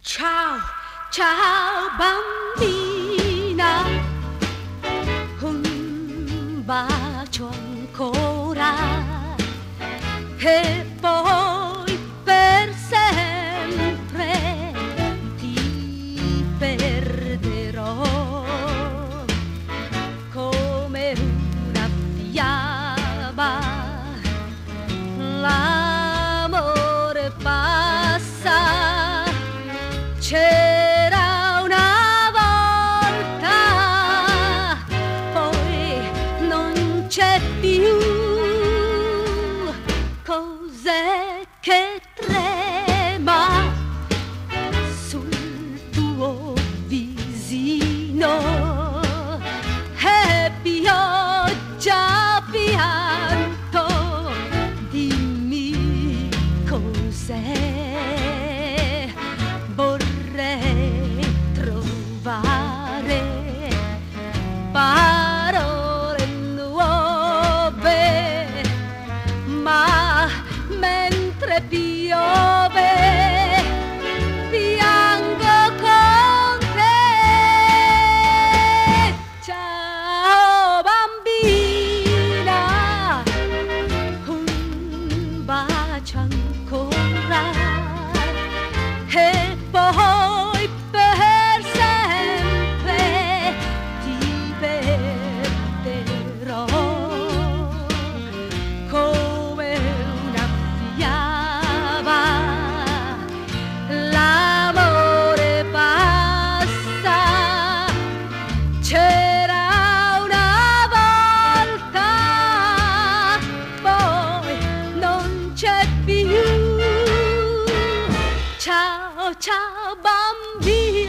Ciao, ciao bambina, un bacio ancora e poi per sempre ti perderò come una fiaba. L'amore passa. C'era una volta, poi non c'è più. Cos'è che trema sul tuo visino? È pioggia, pianto, dimmi cos'è. Trovare parole nuove, ma mentre piove piango con te. Ciao bambina, un bacio ancora e poi per sempre ti perderò come una fiaba. L'amore passa. C'era una volta, poi non c'è più. Ciao, ciao bambina.